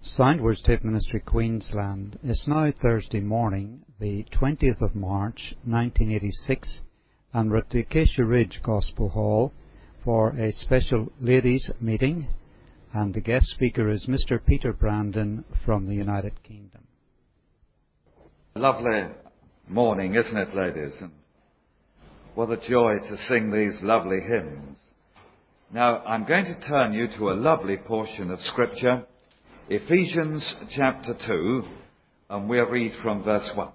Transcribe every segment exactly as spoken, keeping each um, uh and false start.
Soundwords Tape Ministry, Queensland. It's now Thursday morning, the twentieth of March, nineteen eighty-six, and we're at the Acacia Ridge Gospel Hall for a special ladies' meeting, and the guest speaker is Mister Peter Brandon from the United Kingdom. Lovely morning, isn't it, ladies? And what a joy to sing these lovely hymns. Now, I'm going to turn you to a lovely portion of Scripture, Ephesians chapter two, and we'll read from verse one.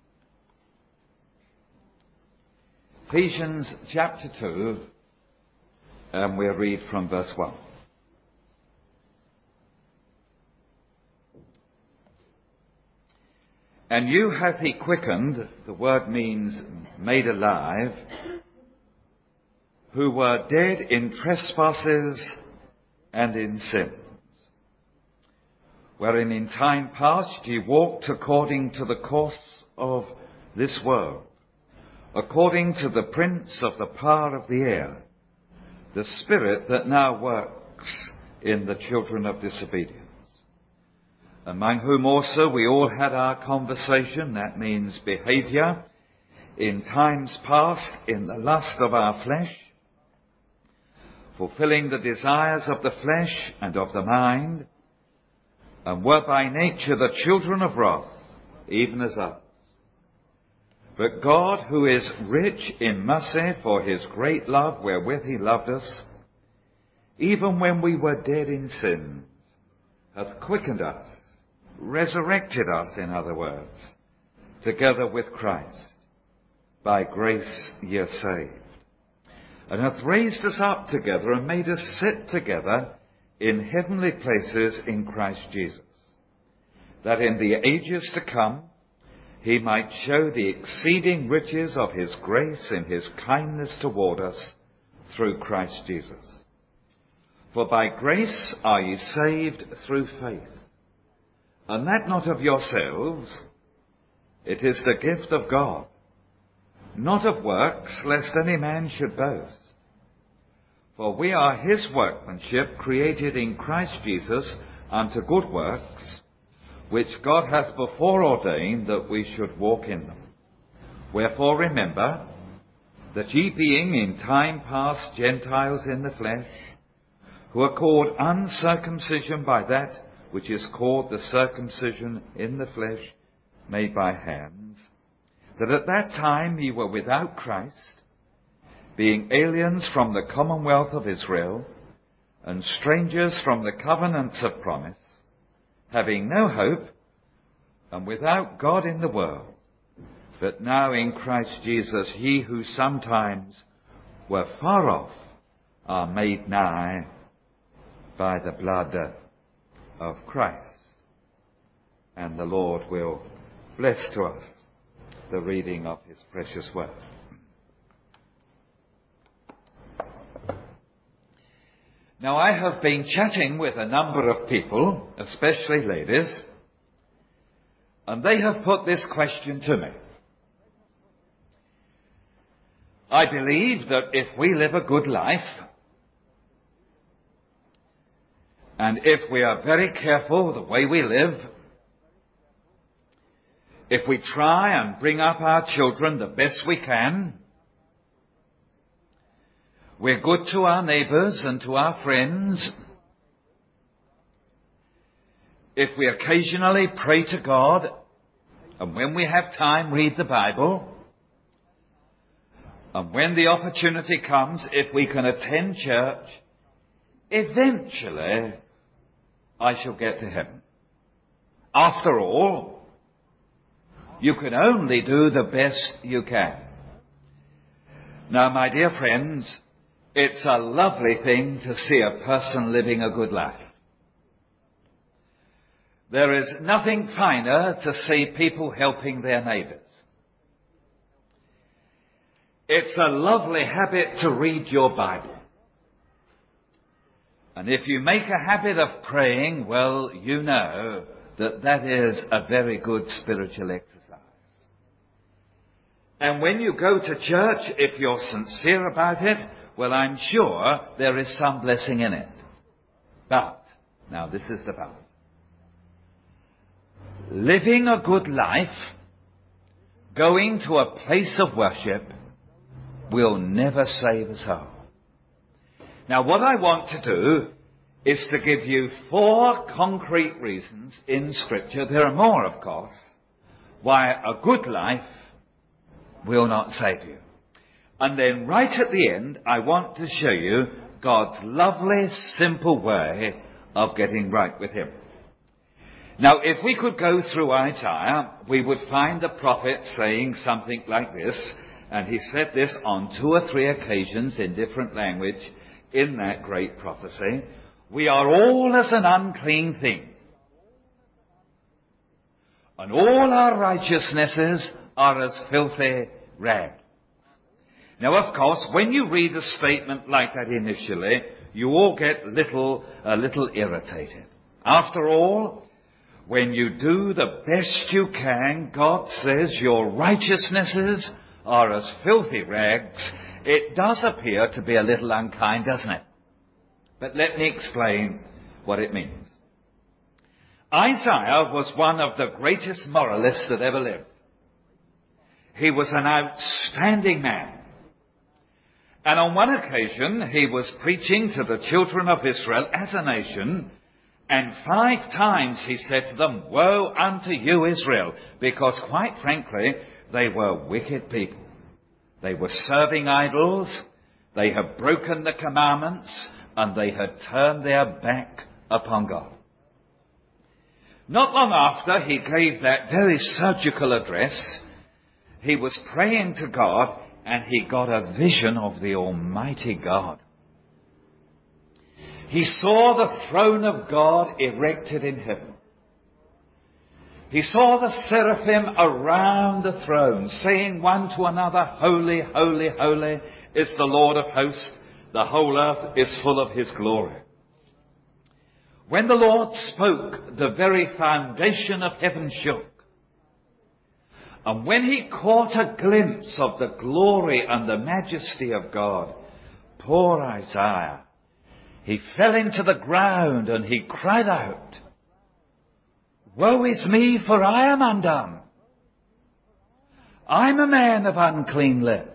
Ephesians chapter two, and we'll read from verse one. And you hath he quickened, the word means made alive, who were dead in trespasses and in sins, wherein in time past ye walked according to the course of this world, according to the prince of the power of the air, the spirit that now works in the children of disobedience, among whom also we all had our conversation, that means behaviour, in times past in the lust of our flesh, fulfilling the desires of the flesh and of the mind, and were by nature the children of wrath, even as others. But God, who is rich in mercy for his great love wherewith he loved us, even when we were dead in sins, hath quickened us, resurrected us, in other words, together with Christ. By grace ye are saved, and hath raised us up together and made us sit together in heavenly places in Christ Jesus, that in the ages to come he might show the exceeding riches of his grace in his kindness toward us through Christ Jesus. For by grace are ye saved through faith, and that not of yourselves, it is the gift of God, not of works, lest any man should boast. For we are his workmanship, created in Christ Jesus unto good works, which God hath before ordained that we should walk in them. Wherefore remember that ye being in time past Gentiles in the flesh, who are called uncircumcision by that which is called the circumcision in the flesh made by hands, that at that time ye were without Christ, being aliens from the commonwealth of Israel, and strangers from the covenants of promise, having no hope, and without God in the world. But now in Christ Jesus ye who sometimes were far off are made nigh by the blood of Christ. And the Lord will bless to us the reading of his precious word. Now, I have been chatting with a number of people, especially ladies, and they have put this question to me. I believe that if we live a good life, and if we are very careful the way we live, if we try and bring up our children the best we can, we're good to our neighbours and to our friends, if we occasionally pray to God, and when we have time read the Bible, and when the opportunity comes, if we can attend church, eventually I shall get to heaven. After all, you can only do the best you can. Now, my dear friends, it's a lovely thing to see a person living a good life. There is nothing finer to see people helping their neighbours. It's a lovely habit to read your Bible. And if you make a habit of praying, well, you know that that is a very good spiritual exercise. And when you go to church, if you're sincere about it, well, I'm sure there is some blessing in it. But, now this is the but, living a good life, going to a place of worship, will never save a soul. Now, what I want to do is to give you four concrete reasons in Scripture, there are more of course, why a good life will not save you. And then right at the end, I want to show you God's lovely, simple way of getting right with Him. Now, if we could go through Isaiah, we would find the prophet saying something like this, and he said this on two or three occasions in different language in that great prophecy. We are all as an unclean thing, and all our righteousnesses are as filthy rags. Now, of course, when you read a statement like that initially, you all get little, a little irritated. After all, when you do the best you can, God says your righteousnesses are as filthy rags. It does appear to be a little unkind, doesn't it? But let me explain what it means. Isaiah was one of the greatest moralists that ever lived. He was an outstanding man. And on one occasion, he was preaching to the children of Israel as a nation, and five times he said to them, "Woe unto you, Israel," because quite frankly, they were wicked people. They were serving idols, they had broken the commandments, and they had turned their back upon God. Not long after he gave that very surgical address, he was praying to God, and he got a vision of the Almighty God. He saw the throne of God erected in heaven. He saw the seraphim around the throne, saying one to another, "Holy, holy, holy is the Lord of hosts. The whole earth is full of His glory." When the Lord spoke, the very foundation of heaven shook. And when he caught a glimpse of the glory and the majesty of God, poor Isaiah, he fell into the ground and he cried out, "Woe is me, for I am undone. I'm a man of unclean lips.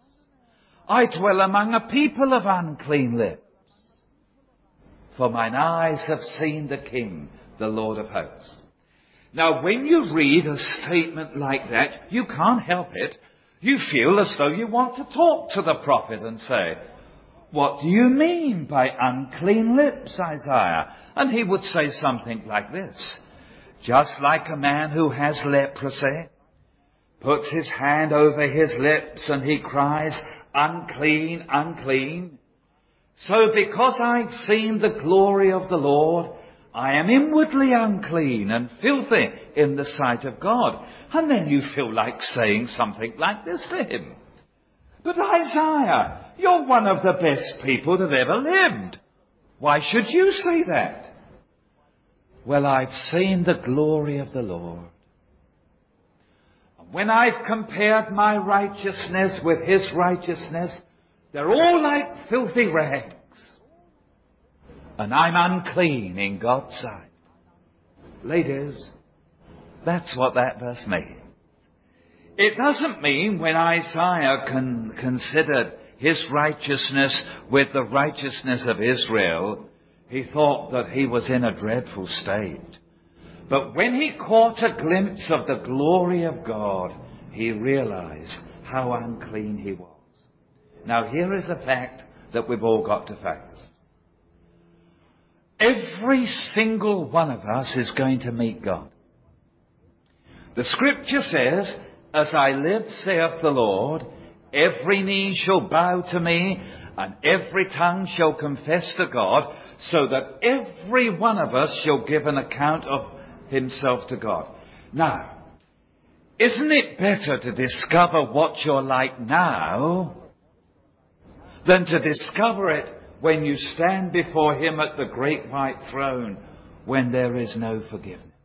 I dwell among a people of unclean lips. For mine eyes have seen the King, the Lord of hosts." Now, when you read a statement like that, you can't help it. You feel as though you want to talk to the prophet and say, "What do you mean by unclean lips, Isaiah?" And he would say something like this: "Just like a man who has leprosy, puts his hand over his lips and he cries, 'Unclean, unclean,' so because I've seen the glory of the Lord, I am inwardly unclean and filthy in the sight of God." And then you feel like saying something like this to him: "But Isaiah, you're one of the best people that ever lived. Why should you say that?" "Well, I've seen the glory of the Lord. And when I've compared my righteousness with His righteousness, they're all like filthy rags. And I'm unclean in God's sight." Ladies, that's what that verse means. It doesn't mean when Isaiah con- considered his righteousness with the righteousness of Israel, he thought that he was in a dreadful state. But when he caught a glimpse of the glory of God, he realized how unclean he was. Now, here is a fact that we've all got to face. Every single one of us is going to meet God. The Scripture says, "As I live, saith the Lord, every knee shall bow to me, and every tongue shall confess to God," so that every one of us shall give an account of himself to God. Now, isn't it better to discover what you're like now than to discover it when you stand before Him at the great white throne, when there is no forgiveness?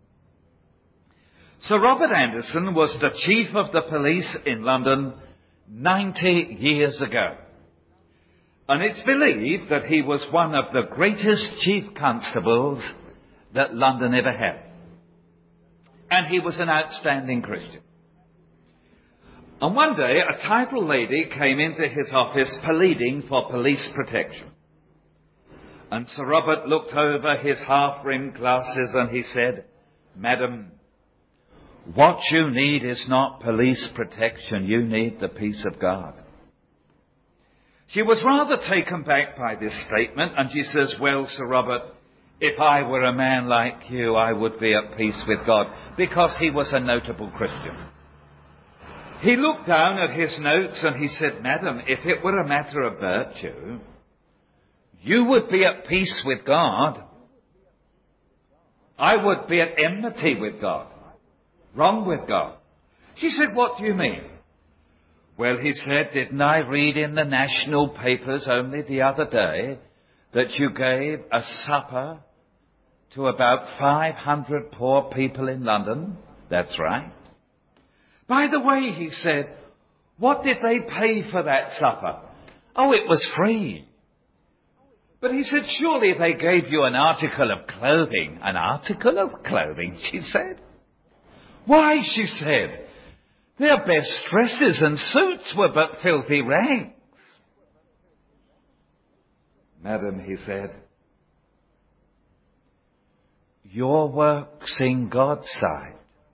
Sir Robert Anderson was the chief of the police in London ninety years ago. And it's believed that he was one of the greatest chief constables that London ever had. and he was an outstanding Christian. And one day, a titled lady came into his office pleading for police protection. And Sir Robert looked over his half-rimmed glasses and he said, "Madam, what you need is not police protection, you need the peace of God." She was rather taken back by this statement, and she says, "Well, Sir Robert, if I were a man like you, I would be at peace with God," because he was a notable Christian. He looked down at his notes and he said, "Madam, if it were a matter of virtue, you would be at peace with God. I would be at enmity with God, wrong with God." She said, "What do you mean?" "Well," he said, "didn't I read in the national papers only the other day that you gave a supper to about five hundred poor people in London?" "That's right." "By the way," he said, "what did they pay for that supper?" "Oh, it was free." But he said, "Surely they gave you an article of clothing." "An article of clothing," she said. "Why," she said, "their best dresses and suits were but filthy rags." "Madam," he said, "your works in God's sight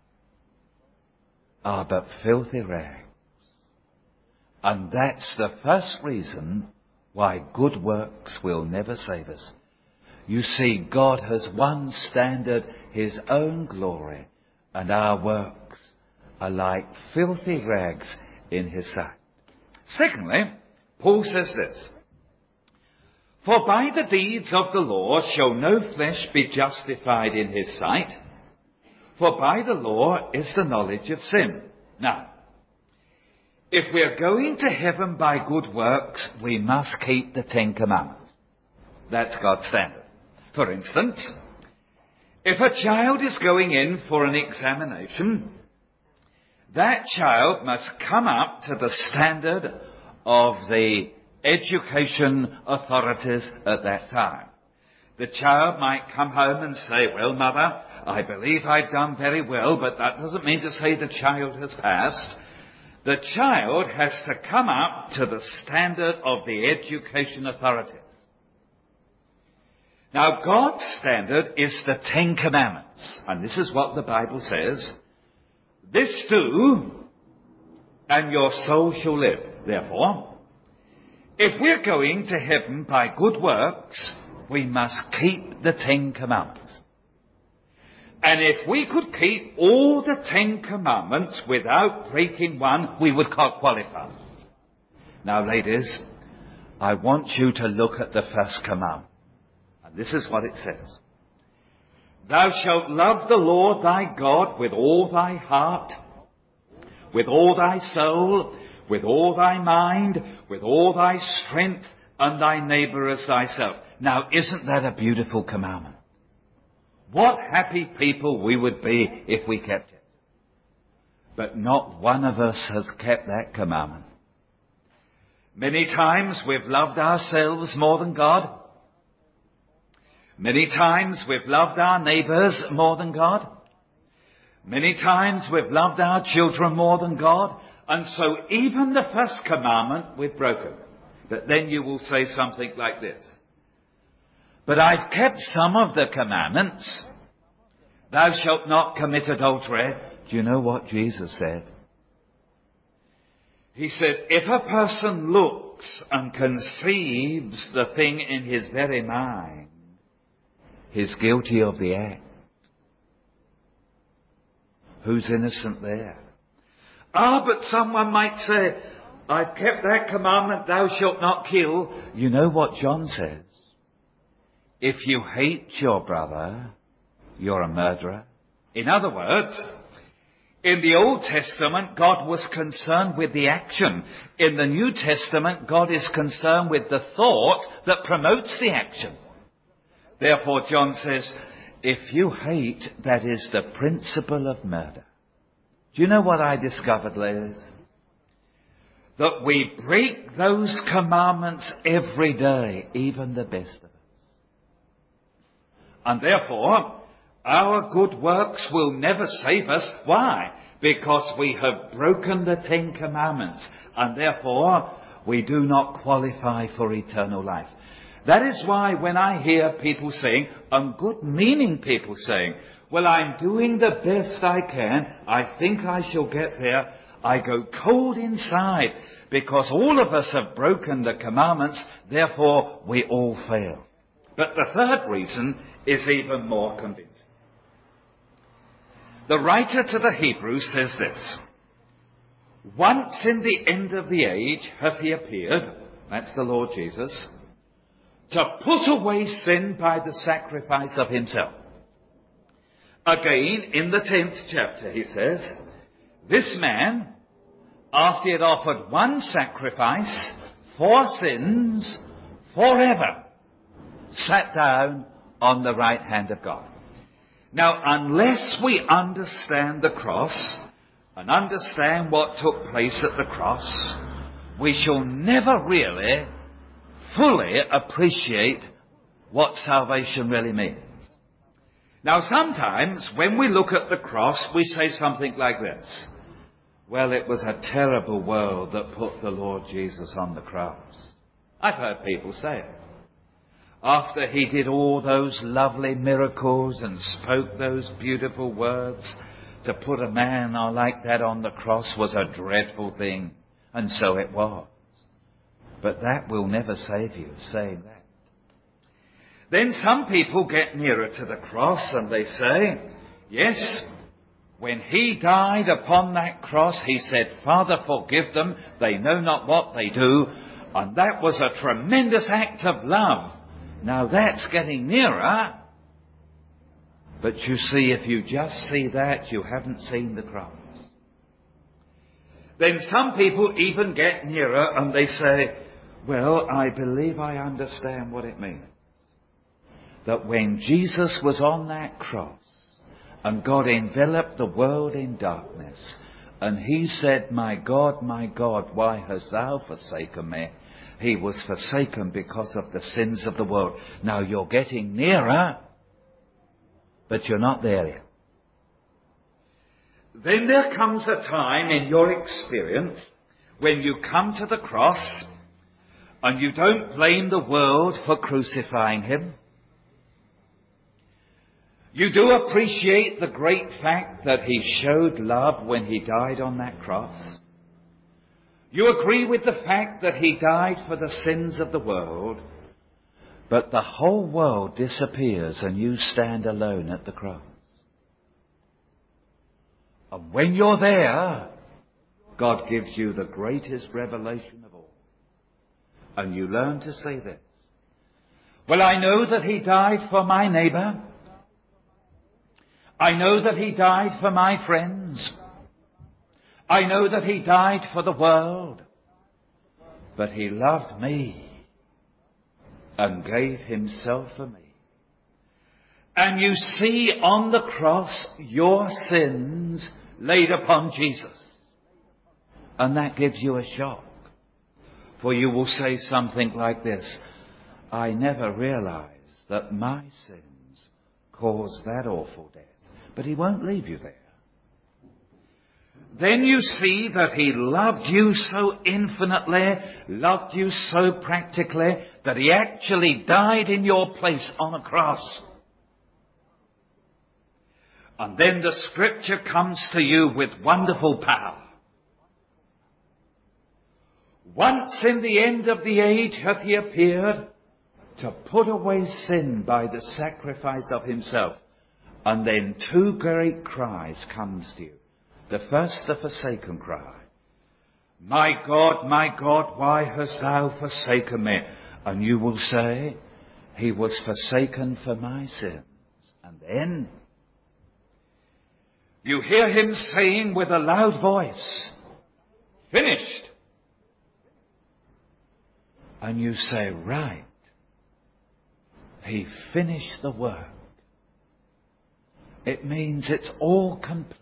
are but filthy rags. And that's the first reason why good works will never save us. You see, God has one standard, his own glory, and our works are like filthy rags in his sight." Secondly, Paul says this, "For by the deeds of the law shall no flesh be justified in his sight, for by the law is the knowledge of sin." Now, if we are going to heaven by good works, we must keep the Ten Commandments. That's God's standard. For instance, if a child is going in for an examination, that child must come up to the standard of the education authorities at that time. The child might come home and say, "Well, Mother, I believe I've done very well," but that doesn't mean to say the child has passed. The child has to come up to the standard of the education authorities. Now, God's standard is the Ten Commandments. And this is what the Bible says. "This do, and your soul shall live." Therefore, if we're going to heaven by good works, we must keep the Ten Commandments. And if we could keep all the Ten Commandments without breaking one, we would qualify. Now, ladies, I want you to look at the first commandment. And this is what it says. "Thou shalt love the Lord thy God with all thy heart, with all thy soul, with all thy mind, with all thy strength, and thy neighbour as thyself." Now, isn't that a beautiful commandment? What happy people we would be if we kept it. But not one of us has kept that commandment. Many times we've loved ourselves more than God. Many times we've loved our neighbours more than God. Many times we've loved our children more than God. And so even the first commandment we've broken. But then you will say something like this: "But I've kept some of the commandments. Thou shalt not commit adultery." Do you know what Jesus said? He said, if a person looks and conceives the thing in his very mind, he's guilty of the act. Who's innocent there? Ah, but someone might say, "I've kept that commandment, thou shalt not kill." You know what John says? If you hate your brother, you're a murderer. In other words, in the Old Testament, God was concerned with the action. In the New Testament, God is concerned with the thought that promotes the action. Therefore, John says, if you hate, that is the principle of murder. Do you know what I discovered, ladies? That we break those commandments every day, even the best of us. And therefore, Our good works will never save us. Why? Because we have broken the Ten Commandments, and therefore we do not qualify for eternal life. That is why when I hear people saying, and good-meaning people saying, well, I'm doing the best I can, I think I shall get there, I go cold inside, because all of us have broken the commandments, therefore we all fail. But the third reason is even more convincing. The writer to the Hebrews says this: once in the end of the age hath he appeared, that's the Lord Jesus, to put away sin by the sacrifice of himself. Again, in the tenth chapter, he says, this man, after he had offered one sacrifice for sins forever, sat down on the right hand of God. Now, unless we understand the cross and understand what took place at the cross, we shall never really fully appreciate what salvation really means. Now, sometimes when we look at the cross, we say something like this: well, it was a terrible world that put the Lord Jesus on the cross. I've heard people say it. After he did all those lovely miracles and spoke those beautiful words, to put a man like that on the cross was a dreadful thing. And so it was. But that will never save you, saying that. Then some people get nearer to the cross and they say, yes, when he died upon that cross, he said, Father, forgive them, they know not what they do. And that was a tremendous act of love. Now that's getting nearer. But you see, if you just see that, you haven't seen the cross. Then some people even get nearer and they say, well, I believe I understand what it means. That when Jesus was on that cross and God enveloped the world in darkness and he said, my God, my God, why hast thou forsaken me? He was forsaken because of the sins of the world. Now you're getting nearer, but you're not there yet. Then there comes a time in your experience when you come to the cross and you don't blame the world for crucifying him. You do appreciate the great fact that he showed love when he died on that cross. You agree with the fact that he died for the sins of the world, but the whole world disappears and you stand alone at the cross. And when you're there, God gives you the greatest revelation of all. And you learn to say this: well, I know that he died for my neighbour. I know that he died for my friends. I know that he died for the world. But he loved me and gave himself for me. And you see on the cross your sins laid upon Jesus. And that gives you a shock. For you will say something like this: I never realized that my sins caused that awful death. But he won't leave you there. Then you see that he loved you so infinitely, loved you so practically, that he actually died in your place on a cross. And then the scripture comes to you with wonderful power. Once in the end of the age hath he appeared to put away sin by the sacrifice of himself. And then two great cries comes to you. The first, the forsaken cry. My God, my God, why hast thou forsaken me? And you will say, he was forsaken for my sins. And then you hear him saying with a loud voice, finished. And you say, right, he finished the work. It means it's all complete.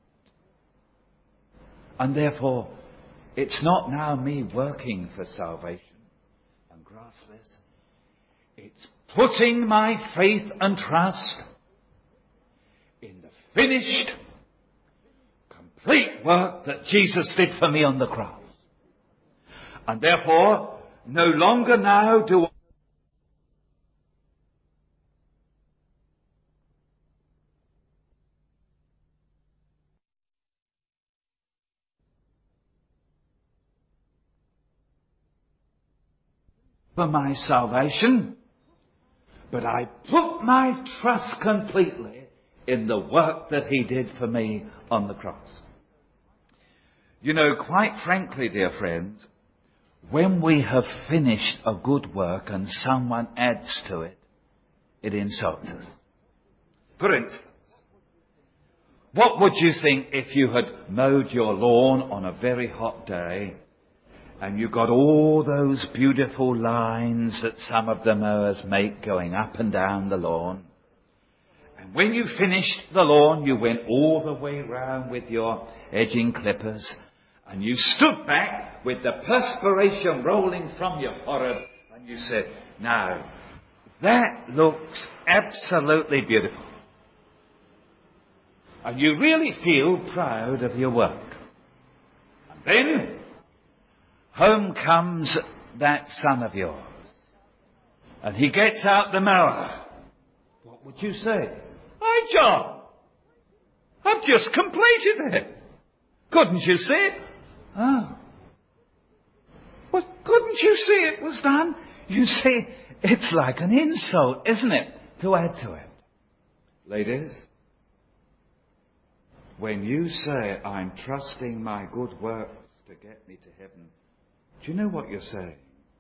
And therefore, it's not now me working for salvation. And grasp this. It's putting my faith and trust finished, complete work that Jesus did for me on the cross. And therefore, no longer now do I for my salvation, but I put my trust completely in the work that he did for me on the cross. You know, quite frankly, dear friends, when we have finished a good work and someone adds to it, it insults us. For instance, what would you think if you had mowed your lawn on a very hot day and you got all those beautiful lines that some of the mowers make going up and down the lawn? And when you finished the lawn, you went all the way round with your edging clippers, and you stood back with the perspiration rolling from your forehead, and you said, "Now, that looks absolutely beautiful." And you really feel proud of your work. And then, home comes that son of yours, and he gets out the mower. What would you say? "Hi, John, I've just completed it. Couldn't you see it?" "Oh. Well, couldn't you see it was done?" You see, it's like an insult, isn't it, to add to it. Ladies, when you say, "I'm trusting my good works to get me to heaven," do you know what you're saying?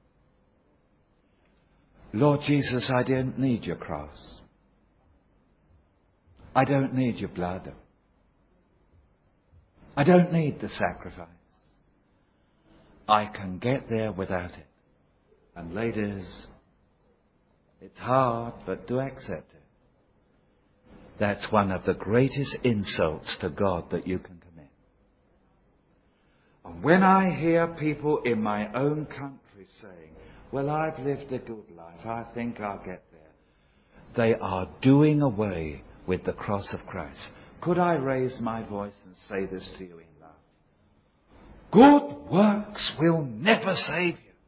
"Lord Jesus, I don't need your cross. I don't need your blood. I don't need the sacrifice. I can get there without it." And ladies, it's hard, but do accept it. That's one of the greatest insults to God that you can commit. And when I hear people in my own country saying, "Well, I've lived a good life, I think I'll get there," they are doing away with the cross of Christ. Could I raise my voice and say this to you in love? Good works will never save you.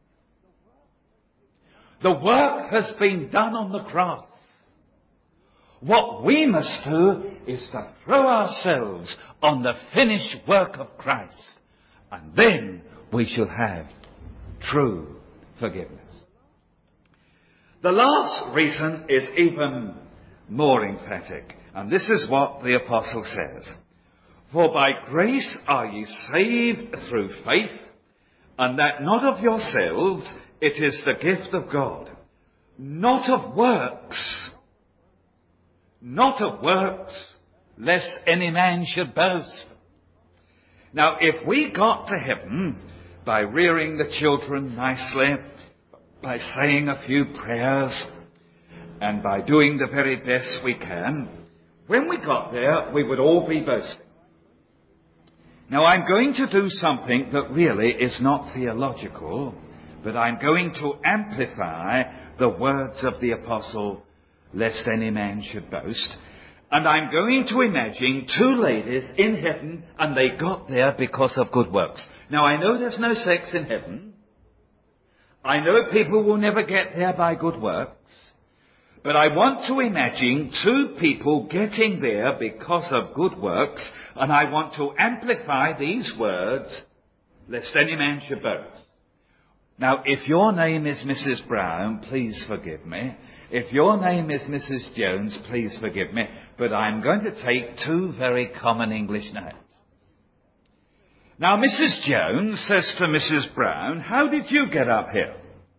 The work has been done on the cross. What we must do is to throw ourselves on the finished work of Christ, and then we shall have true forgiveness. The last reason is even more emphatic, and this is what the apostle says. "For by grace are ye saved through faith, and that not of yourselves, it is the gift of God, not of works, not of works, lest any man should boast." Now, if we got to heaven by rearing the children nicely, by saying a few prayers, and by doing the very best we can, when we got there, we would all be boasting. Now, I'm going to do something that really is not theological, but I'm going to amplify the words of the apostle, "Lest any man should boast." And I'm going to imagine two ladies in heaven, and they got there because of good works. Now, I know there's no sex in heaven. I know people will never get there by good works. But I want to imagine two people getting there because of good works, and I want to amplify these words, "Lest any man should boast." Now, if your name is Missus Brown, please forgive me. If your name is Missus Jones, please forgive me. But I'm going to take two very common English names. Now, Missus Jones says to Missus Brown, "How did you get up here?"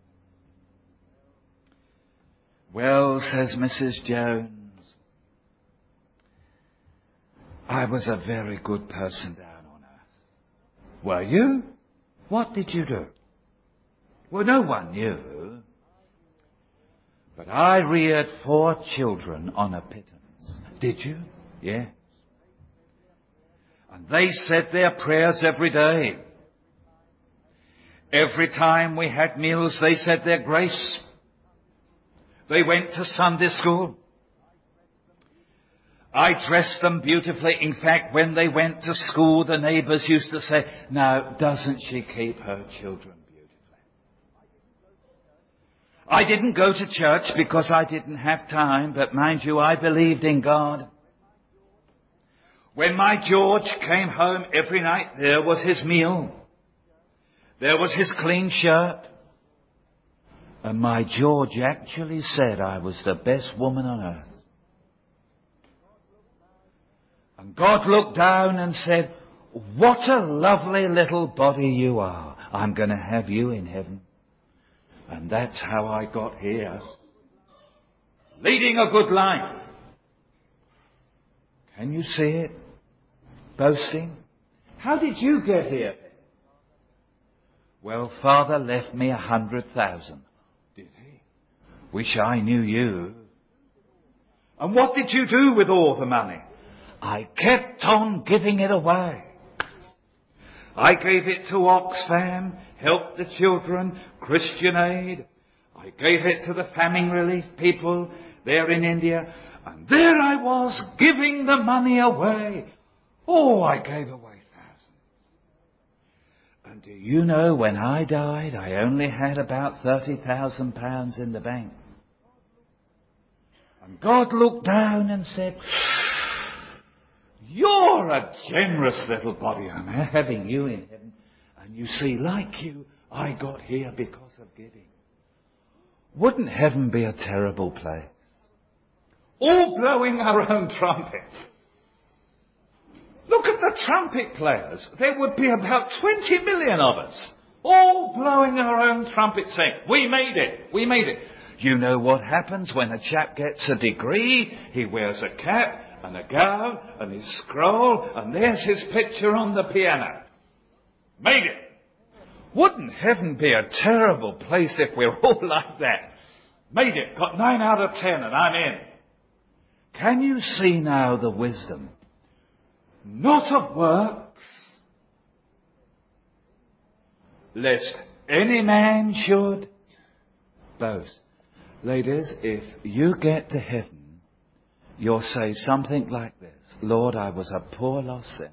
"Well," says Missus Jones, "I was a very good person down on earth." "Were you? What did you do?" "Well, no one knew. But I reared four children on a pittance." "Did you?" "Yeah. And they said their prayers every day. Every time we had meals, they said their grace. They went to Sunday school. I dressed them beautifully. In fact, when they went to school, the neighbours used to say, "Now, doesn't she keep her children beautifully?" I didn't go to church because I didn't have time, but mind you, I believed in God. When my George came home every night, there was his meal. There was his clean shirt. And my George actually said I was the best woman on earth. And God looked down and said, "What a lovely little body you are. I'm going to have you in heaven." And that's how I got here. Leading a good life. Can you see it? Boasting. How did you get here? Well, Father left me a hundred thousand. Did he? Wish I knew you. And what did you do with all the money? I kept on giving it away. I gave it to Oxfam, helped the children, Christian Aid. I gave it to the famine relief people there in India. And there I was, giving the money away. Oh, I gave away thousands. And do you know, when I died, I only had about thirty thousand pounds in the bank. And God looked down and said, "You're a generous little body. I'm having you in heaven." And you see, like you, I got here because of giving. Wouldn't heaven be a terrible place? All blowing our own trumpet. Look at the trumpet players. There would be about twenty million of us, all blowing our own trumpet saying, "We made it, we made it." You know what happens when a chap gets a degree? He wears a cap and a gown and his scroll, and there's his picture on the piano. Made it. Wouldn't heaven be a terrible place if we're all like that? Made it, got nine out of ten, and I'm in. Can you see now the wisdom? Not of works, lest any man should boast. Ladies, if you get to heaven, you'll say something like this: "Lord, I was a poor lost sinner.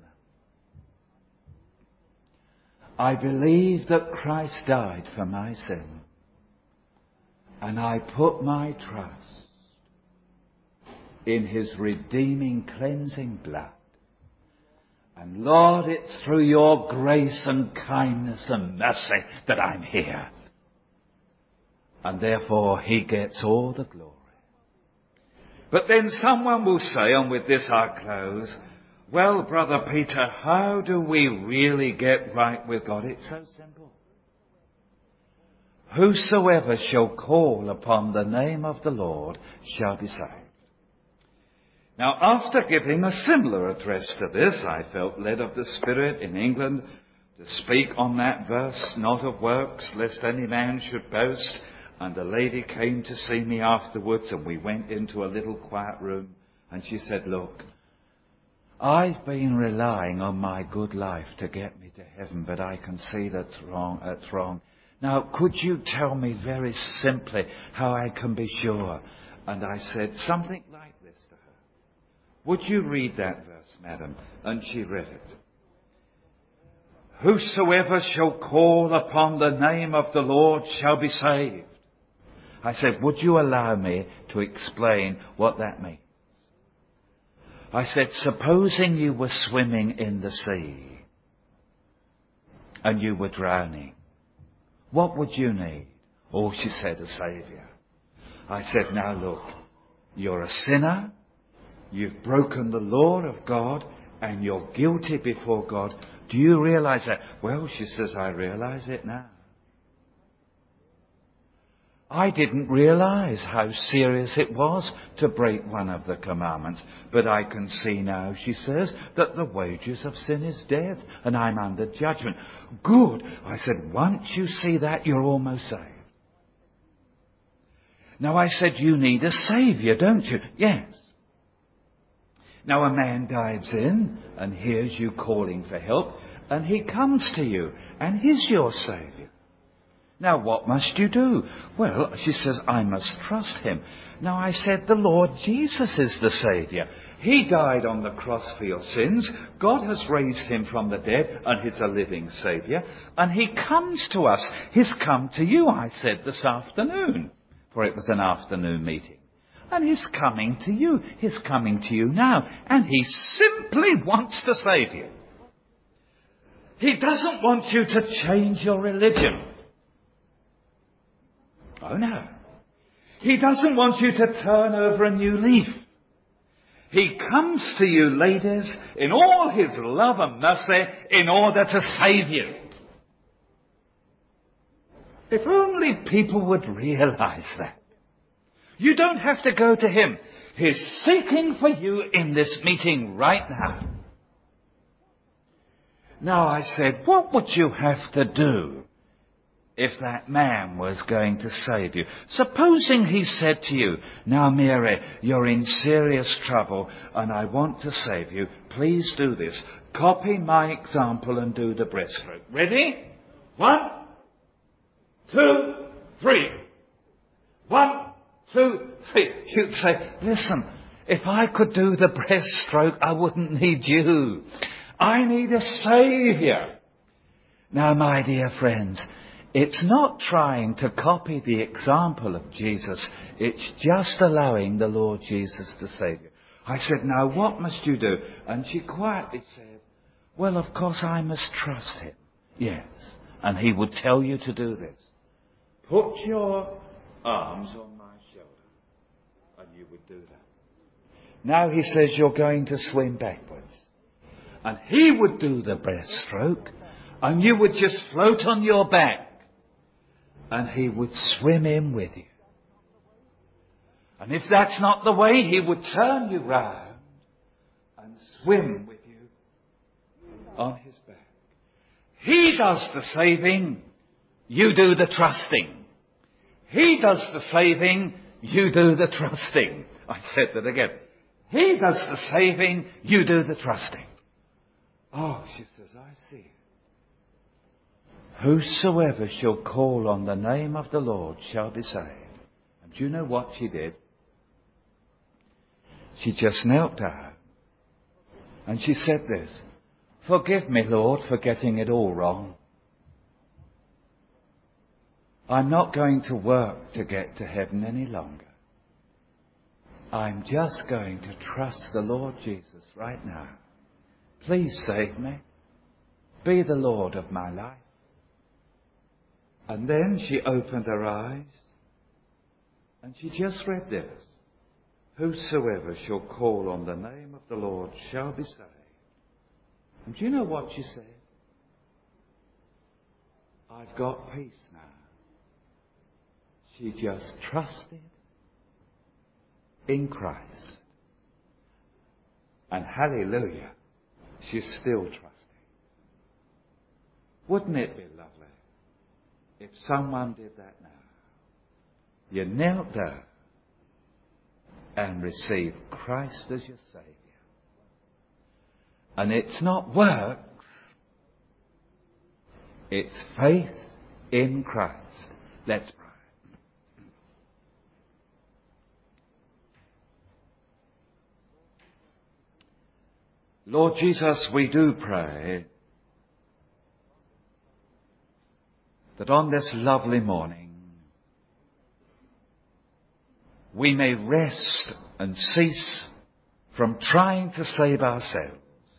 I believe that Christ died for my sin, and I put my trust in his redeeming, cleansing blood. And Lord, it's through your grace and kindness and mercy that I'm here. And therefore he gets all the glory." But then someone will say, and with this I close, "Well, Brother Peter, how do we really get right with God?" It's so simple. "Whosoever shall call upon the name of the Lord shall be saved." Now, after giving a similar address to this, I felt led of the Spirit in England to speak on that verse, "Not of works, lest any man should boast." And a lady came to see me afterwards, and we went into a little quiet room, and she said, "Look, I've been relying on my good life to get me to heaven, but I can see that's wrong. That's wrong. Now, could you tell me very simply how I can be sure?" And I said something like this to her. "Would you read that verse, madam?" And she read it. "Whosoever shall call upon the name of the Lord shall be saved." I said, "Would you allow me to explain what that means?" I said, "Supposing you were swimming in the sea and you were drowning, what would you need?" "Oh," she said, "a saviour." I said, "Now look, you're a sinner, you've broken the law of God, and you're guilty before God. Do you realise that?" "Well," she says, "I realise it now." I didn't realise how serious it was to break one of the commandments. "But I can see now," she says, "that the wages of sin is death, and I'm under judgment." "Good." I said, "Once you see that, you're almost saved." Now I said, "You need a saviour, don't you?" "Yes." Now a man dives in and hears you calling for help, and he comes to you, and he's your saviour. Now, what must you do? Well, she says, I must trust him. Now, I said, the Lord Jesus is the Saviour. He died on the cross for your sins. God has raised him from the dead, and he's a living Saviour. And he comes to us. He's come to you, I said, this afternoon. For it was an afternoon meeting. And he's coming to you. He's coming to you now. And he simply wants to save you. He doesn't want you to change your religion. Oh no. He doesn't want you to turn over a new leaf. He comes to you, ladies, in all his love and mercy, in order to save you. If only people would realize that. You don't have to go to him. He's seeking for you in this meeting right now. Now, I said, what would you have to do if that man was going to save you? Supposing he said to you, now, Mary, you're in serious trouble and I want to save you. Please do this. Copy my example and do the breaststroke. Ready? One, two, three. One, two, three. You'd say, listen, if I could do the breaststroke, I wouldn't need you. I need a Saviour. Now, my dear friends, it's not trying to copy the example of Jesus. It's just allowing the Lord Jesus to save you. I said, now what must you do? And she quietly said, well, of course I must trust him. Yes. And he would tell you to do this. Put your arms on my shoulder. And you would do that. Now he says you're going to swim backwards. And he would do the breaststroke. And you would just float on your back. And he would swim in with you. And if that's not the way, he would turn you round and swim with you on his back. He does the saving, you do the trusting. He does the saving, you do the trusting. I said that again. He does the saving, you do the trusting. Oh, she says, I see. Whosoever shall call on the name of the Lord shall be saved. And do you know what she did? She just knelt down and she said this, forgive me, Lord, for getting it all wrong. I'm not going to work to get to heaven any longer. I'm just going to trust the Lord Jesus right now. Please save me. Be the Lord of my life. And then she opened her eyes and she just read this. Whosoever shall call on the name of the Lord shall be saved. And do you know what she said? I've got peace now. She just trusted in Christ. And hallelujah, she's still trusting. Wouldn't it be lovely if someone did that now? You knelt down and received Christ as your Saviour. And it's not works, it's faith in Christ. Let's pray. Lord Jesus, we do pray that on this lovely morning we may rest and cease from trying to save ourselves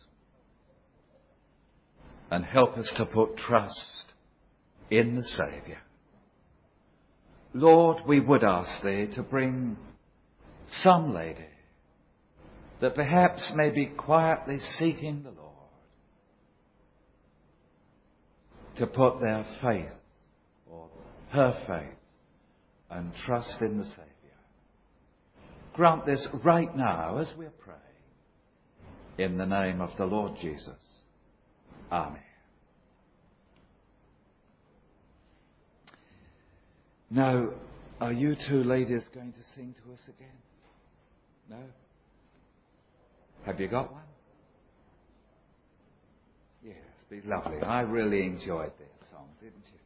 and help us to put trust in the Saviour. Lord, we would ask Thee to bring some lady that perhaps may be quietly seeking the Lord to put their faith or her faith and trust in the Saviour. Grant this right now as we pray. In the name of the Lord Jesus. Amen. Now, are you two ladies going to sing to us again? No? Have you got one? Yes, be lovely. I really enjoyed that song, didn't you?